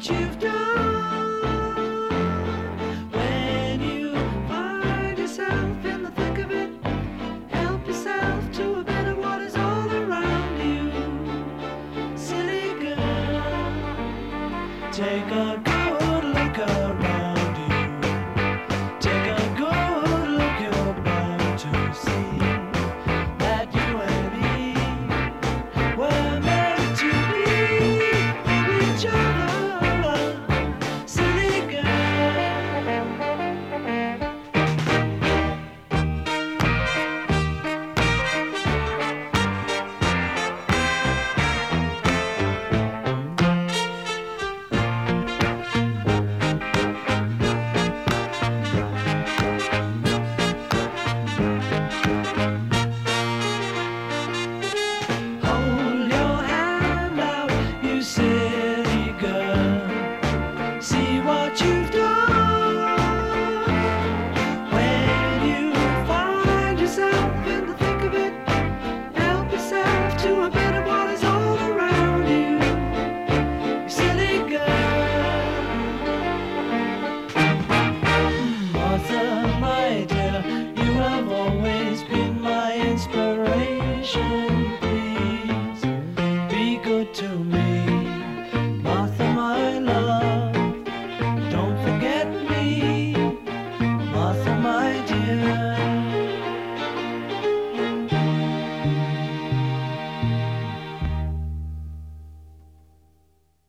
what you've done. When you find yourself in the thick of it, help yourself to a bit of what is all around you. Silly girl, take a good look around.